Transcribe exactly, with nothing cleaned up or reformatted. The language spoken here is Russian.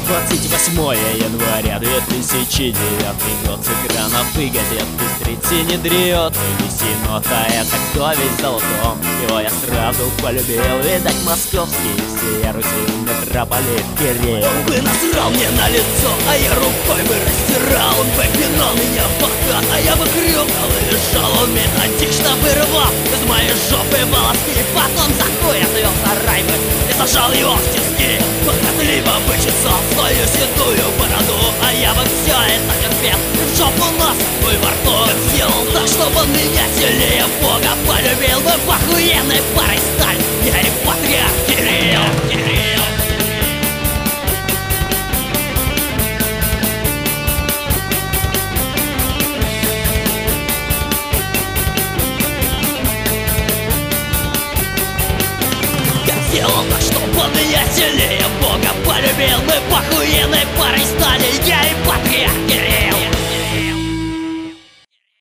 двадцать восьмое января две тысячи девятый год. С экранов и газет быстрицы не дрет нота, это кто весь золотом. Его я сразу полюбил, видать, московский всея Руси метрополит Кирилл. Он бы насрал мне на лицо, а я рукой бы растирал. Он бы пинал меня в бока, а я бы крюкал и лежал. Он методично бы рвал из моей жопы волоски, потом за хуй отвел сарай бы и сажал его в тиски. Похотливо бы чесал свою седую бороду, а я бы все это терпел и в жопу нос свой во рту. Сделал так, чтобы он меня сильнее Бога полюбил бы в охуенной парой сталь. Я и патриарх Кирилл, Кирилл. Я сделал так, чтобы он меня сильнее Бога